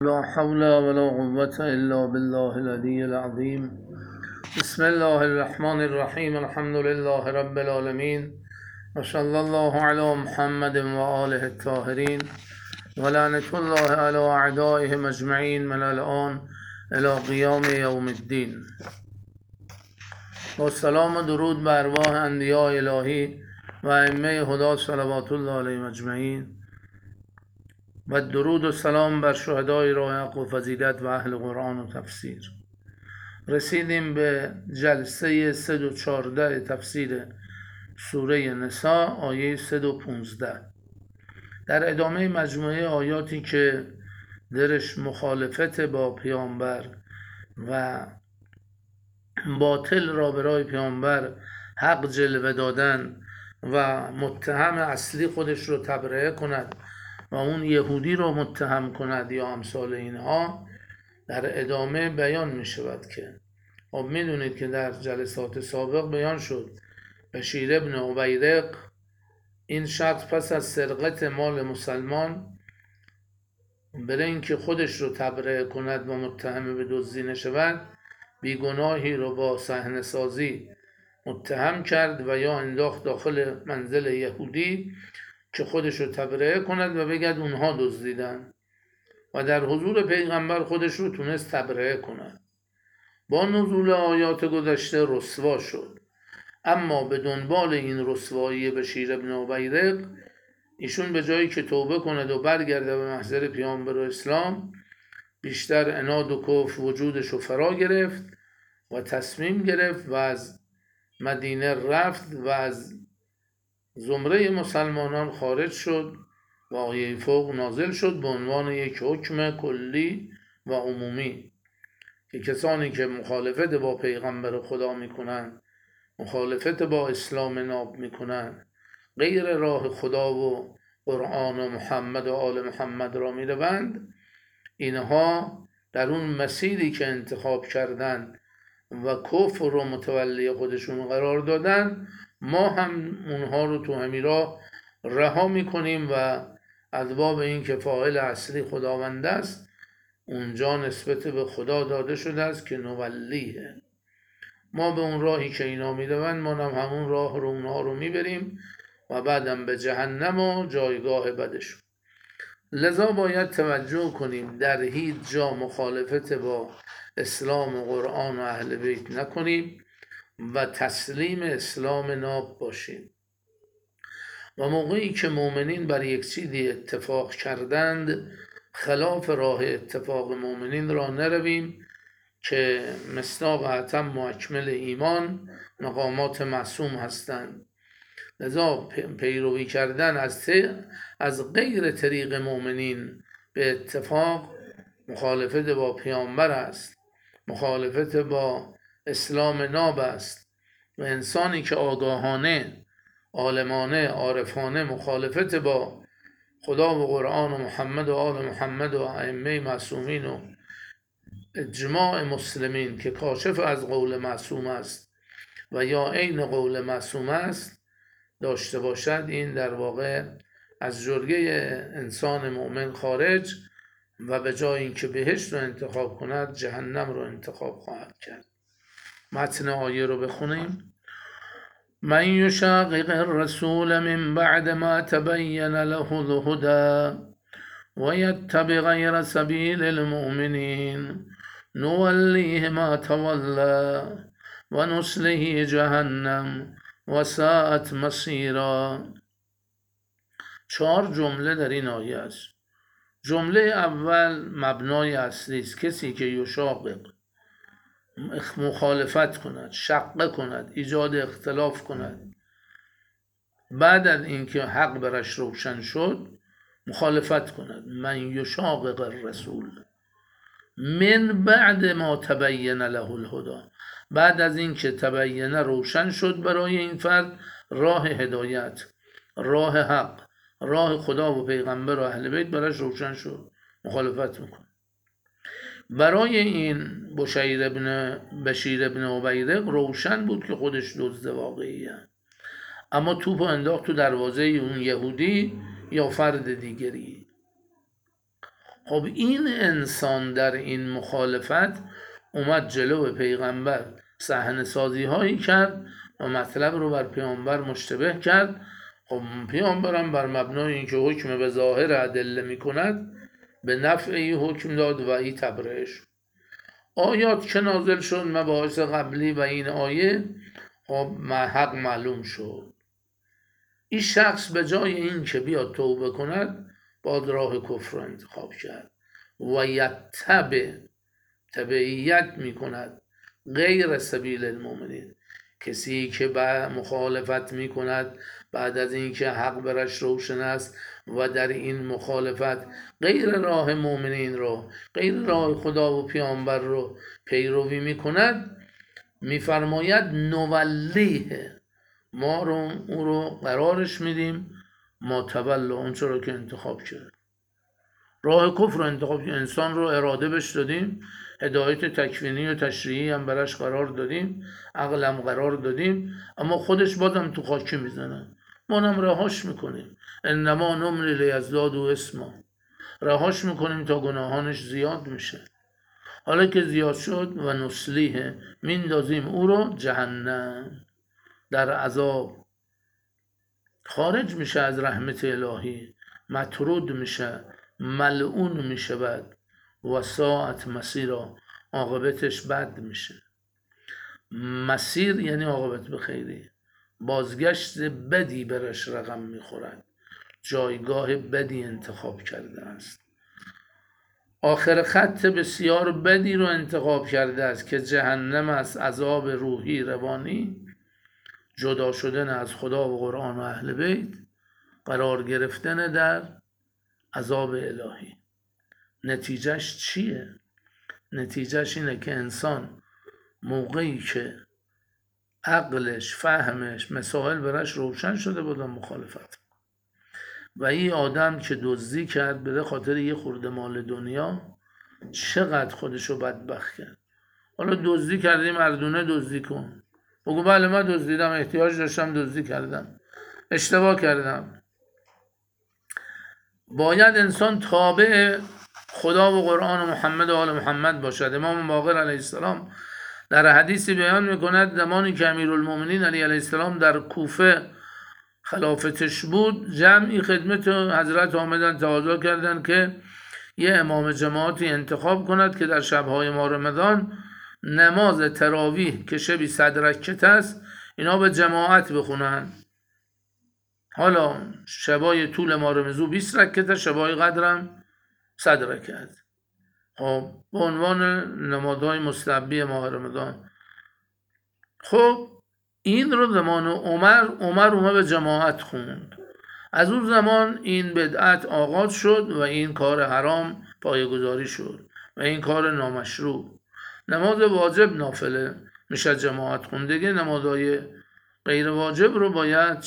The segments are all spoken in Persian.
لا حول ولا قوة إلا بالله العلي العظيم. بسم الله الرحمن الرحيم. الحمد لله رب العالمين وصلى الله على محمد وآله الطاهرين ولعنة الله على أعدائهم أجمعين من الآن إلى قيام يوم الدين. با سلام و درود بر ارواح انبیاء الهی و ائمه هدی صلوات الله علیهم اجمعین و درود و سلام بر شهدای راه حق و فضیلت و اهل قرآن و تفسیر. رسیدیم به جلسه 114 تفسیر سوره نساء آیه 115. در ادامه مجموعه آیاتی که درش مخالفت با پیامبر و باطل را برای پیامبر حق جلوه دادن و متهم اصلی خودش رو تبرئه کند و اون یهودی رو متهم کند یا امثال اینها، در ادامه بیان می شود که خب میدونید که در جلسات سابق بیان شد بشیر ابن عبیرق این شخص پس از سرقت مال مسلمان برای اینکه خودش رو تبرئه کند و متهم به دزدی نشود بیگناهی رو با صحنه سازی متهم کرد و یا انداخت داخل منزل یهودی که خودش رو تبرئه کند و بگد اونها دزدیدن و در حضور پیغمبر خودش رو تونست تبرئه کند. با نزول آیات گذشته رسوا شد، اما به دنبال این رسوایی بشیر ابن عبیرق ایشون به جایی که توبه کند و برگرده به محضر پیامبر اسلام بیشتر عناد و کفر وجودش رو فرا گرفت و تصمیم گرفت و از مدینه رفت و از زمره مسلمانان خارج شد و آیه فوق نازل شد به عنوان یک حکم کلی و عمومی که کسانی که مخالفت با پیغمبر خدا میکنن، مخالفت با اسلام ناب میکنن، غیر راه خدا و قرآن و محمد و آل محمد را میروند، اینها در اون مسیری که انتخاب کردن و کفر رو متولی خودشون قرار دادن، ما هم اونها رو تو همین راه رها میکنیم و از باب این که فاعل اصلی خداوند است اونجا نسبت به خدا داده شده است که نولیه. ما به اون راهی که اینا میروند ما هم همون راه رو اونها رو میبریم و بعدم به جهنم و جایگاه بدشون. لذا باید توجه کنیم در هیچ جا مخالفت با اسلام و قرآن و اهل بیت نکنیم و تسلیم اسلام ناب باشیم و موقعی که مؤمنین بر یک چیزی اتفاق کردند خلاف راه اتفاق مؤمنین را نرویم که مصداق اتم و اکمل ایمان مقامات معصوم هستند. لذا پیروی کردن از غیر طریق مؤمنین به اتفاق مخالفت با پیامبر است، مخالفت با اسلام ناب است و انسانی که آگاهانه، عالمانه، عارفانه مخالفت با خدا و قرآن و محمد و آل محمد و ائمه معصومین و اجماع مسلمین که کاشف از قول معصوم است و یا عین قول معصوم است داشته باشد، این در واقع از جرگه انسان مؤمن خارج و به جای اینکه بهشت رو انتخاب کند جهنم رو انتخاب خواهد کرد. متن آیه رو بخونیم. من یشاقق الرسول من بعد ما تبین له الهدى و یتبع غیر سبیل المؤمنین نولیه ما تولی و نصله جهنم و ساءت مصیرا. 4 جمله در این آیه است. جمله اول مبنای اصلی است. کسی که یشاقق مخالفت کند، شقه کند، ایجاد اختلاف کند، بعد از اینکه حق برش روشن شد مخالفت کند. من یشاقق الرسول من بعد ما تبین له الهدى، بعد از اینکه تبین روشن شد برای این فرد راه هدایت، راه حق، راه خدا و پیغمبر و اهل بیت برش روشن شد، مخالفت میکنه. برای این بشیر ابن عبیرق روشن بود که خودش دزد واقعیه، اما توپ انداخت تو دروازه اون یهودی یا فرد دیگری. خب این انسان در این مخالفت اومد جلو پیغمبر صحنه سازی هایی کرد و مطلب رو بر پیامبر مشتبه کرد. خب پیامبرم بر مبنای اینکه حکم به ظاهر ادله میکند به نفع ای حکم داد و ای تبرئه. آیات که نازل شد مباحث قبلی و این آیه خب حق معلوم شد. این شخص به جای این که بیاد توبه کند باید راه کفر رو انتخاب کرد و تبعیت میکند غیر سبیل المؤمنین. کسی که مخالفت میکند بعد از اینکه حق برش روشن است و در این مخالفت غیر راه مؤمنین رو، غیر راه خدا و پیامبر رو پیروی میکند، میفرماید نولیه، ما او رو قرارش میدیم ما تولا، اون چرا که انتخاب کرد. راه کفر رو انتخاب کرد. انسان رو اراده بش دادیم، هدایت تکوینی و تشریعی هم براش قرار دادیم، عقلم قرار دادیم، اما خودش بازم تو خاکی میزنه. ما هم رهاش میکنیم. انما نملی لیزداد و اسما، رهاش میکنیم تا گناهانش زیاد میشه. حالا که زیاد شد و نسلیه، میندازیم او رو جهنم، در عذاب خارج میشه از رحمت الهی، مطرود میشه، ملعون میشود و ساعت مسیرا، عاقبتش بد میشه. مسیر یعنی عاقبت به خیری، بازگشت بدی برش رقم میخورد، جایگاه بدی انتخاب کرده است، آخر خط بسیار بدی رو انتخاب کرده است که جهنم است، عذاب روحی روانی، جدا شدن از خدا و قرآن و اهل بیت، قرار گرفتن در عذاب الهی. نتیجهش چیه؟ نتیجهش اینه که انسان موقعی که عقلش، فهمش، مسائل برش روشن شده بودن مخالفت، و این آدم که دزدی کرد به خاطر یه خورده مال دنیا چقدر خودشو بدبخت کرد. حالا دزدی کردی، مردونه دزدی کن، بگو بله من دزدیدم، احتیاج داشتم دزدی کردم، اشتباه کردم. باید انسان تابع خدا و قرآن و محمد و آل محمد باشد. امام باقر علیه السلام در حدیثی بیان میکند زمانی که امیرالمومنین علی علیه السلام در کوفه خلافتش بود، جمعی خدمت حضرت آمدن تقاضا کردند که یه امام جماعتی انتخاب کند که در شبهای ماه رمضان نماز تراویح که شبی 100 رکعت است اینا به جماعت بخونن. حالا شبای طول ماه رمضان 20 رکعت، شبای قدرم 100 رکعت. خب به عنوان نمازهای مستحبی ماه رمضان. خب این رو زمان عمر به جماعت خوند. از اون زمان این بدعت آغاز شد و این کار حرام پایه‌گذاری شد و این کار نامشروع. نماز واجب نافله میشه جماعت خوندگی، نمازهای غیر واجب رو باید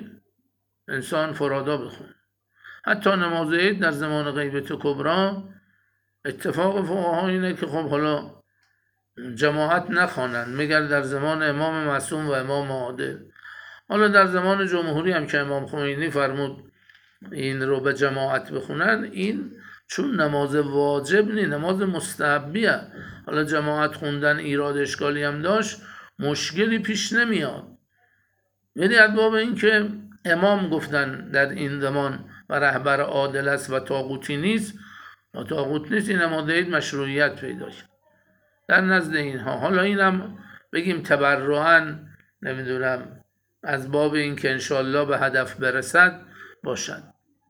انسان فرادا بخونه. حتی نماز عید در زمان غیبت کبرا اتفاق فقها اینه که خب حالا جماعت نخوانند مگر در زمان امام معصوم و امام عادل. حالا در زمان جمهوری هم که امام خمینی فرمود این رو به جماعت بخونن، این چون نماز واجب نی، نماز مستحبیه. حالا جماعت خوندن ایراد اشکالی هم داشت، مشکلی پیش نمیاد. یعنی از باب این که امام گفتن در این زمان و رهبر عادل است و طاغوتی نیست و طاغوت نیست، این نماز عید مشروعیت پیدا شد در نزد اینها. حالا اینم بگیم تبرعاً، نمیدونم، از باب این که انشالله به هدف برسد باشد.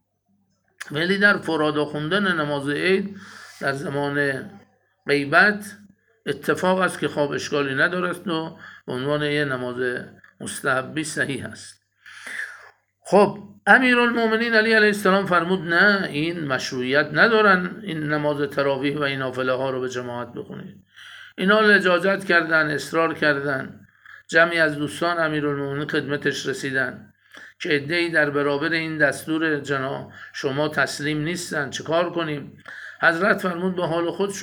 ولی در فرادا خوندن نماز عید در زمان غیبت اتفاق است که خواب اشکالی ندارست و به عنوان یه نماز مستحبی صحیح است. خب امیرالمومنین علی علیه السلام فرمود نه، این مشروعیت ندارن این نماز تراویح و این نافله ها رو به جماعت بخونید. اینا لجاجت کردن، اصرار کردن. جمعی از دوستان امیرالمومنین خدمتش رسیدن که عده‌ای در برابر این دستور جناب شما تسلیم نیستن، چه کار کنیم؟ حضرت فرمود به حال خودشو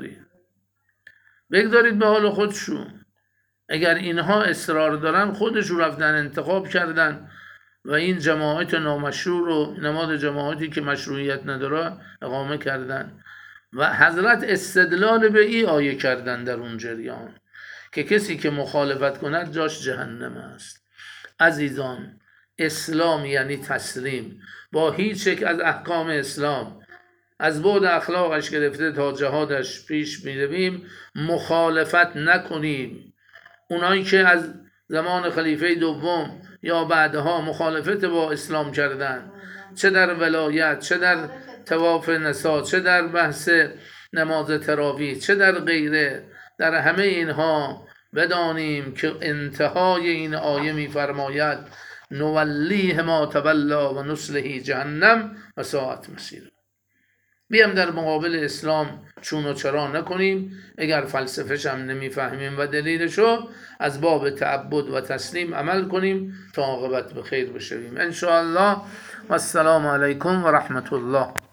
بگذارید به حال خودشو. اگر اینها اصرار دارن خودشو رفتن انتخاب کردن و این جماعت نامشروع رو، نماد جماعتی که مشروعیت نداره، اقامه کردن و حضرت استدلال به این آیه کردن در اون جریان که کسی که مخالفت کند جاش جهنم است. عزیزان، اسلام یعنی تسلیم با هیچ یک از احکام اسلام، از بعد اخلاقش گرفته تا جهادش پیش میرویم مخالفت نکنیم. اونایی که از زمان خلیفه دوم یا بعدها مخالفت با اسلام کردن، چه در ولایت، چه در طواف نسا، چه در بحث نماز تراویح، چه در غیره، در همه اینها بدانیم که انتهای این آیه می‌فرماید نولیه ما تولا و نصله جهنم و ساعت مسیر. بیام در مقابل اسلام چون و چرا نکنیم، اگر فلسفه‌ش هم نمیفهمیم و دلیلشو، از باب تعبد و تسلیم عمل کنیم تا عاقبت به خیر بشویم ان شاء الله. و السلام علیکم و رحمت الله.